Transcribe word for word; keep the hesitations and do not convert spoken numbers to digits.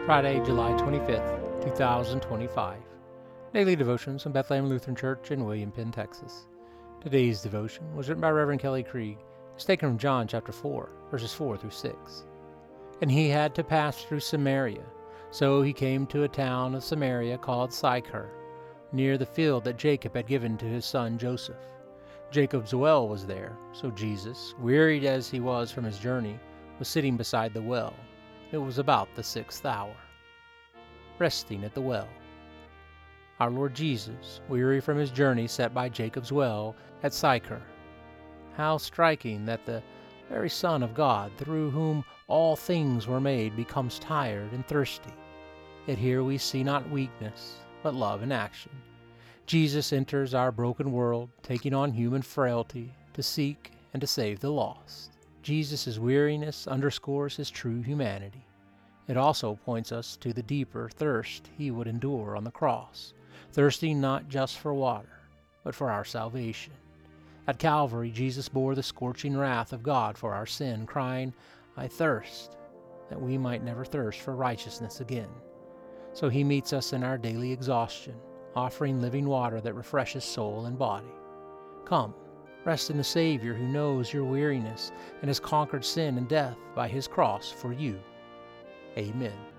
Friday, July twenty-fifth, two thousand twenty-five. Daily devotions from Bethlehem Lutheran Church in William Penn, Texas. Today's devotion was written by Reverend Kelly Krieg. It's taken from John chapter four, verses four through six. And he had to pass through Samaria. So he came to a town of Samaria called Sychar, near the field that Jacob had given to his son Joseph. Jacob's well was there, so Jesus, wearied as he was from his journey, was sitting beside the well. It was about the sixth hour. Resting at the well. Our Lord Jesus, weary from his journey, sat by Jacob's well at Sychar. How striking that the very Son of God, through whom all things were made, becomes tired and thirsty. Yet here we see not weakness, but love in action. Jesus enters our broken world, taking on human frailty to seek and to save the lost. Jesus' weariness underscores his true humanity. It also points us to the deeper thirst he would endure on the cross, thirsting not just for water, but for our salvation. At Calvary, Jesus bore the scorching wrath of God for our sin, crying, "I thirst," that we might never thirst for righteousness again. So he meets us in our daily exhaustion, offering living water that refreshes soul and body. Come, rest in the Savior who knows your weariness and has conquered sin and death by his cross for you. Amen.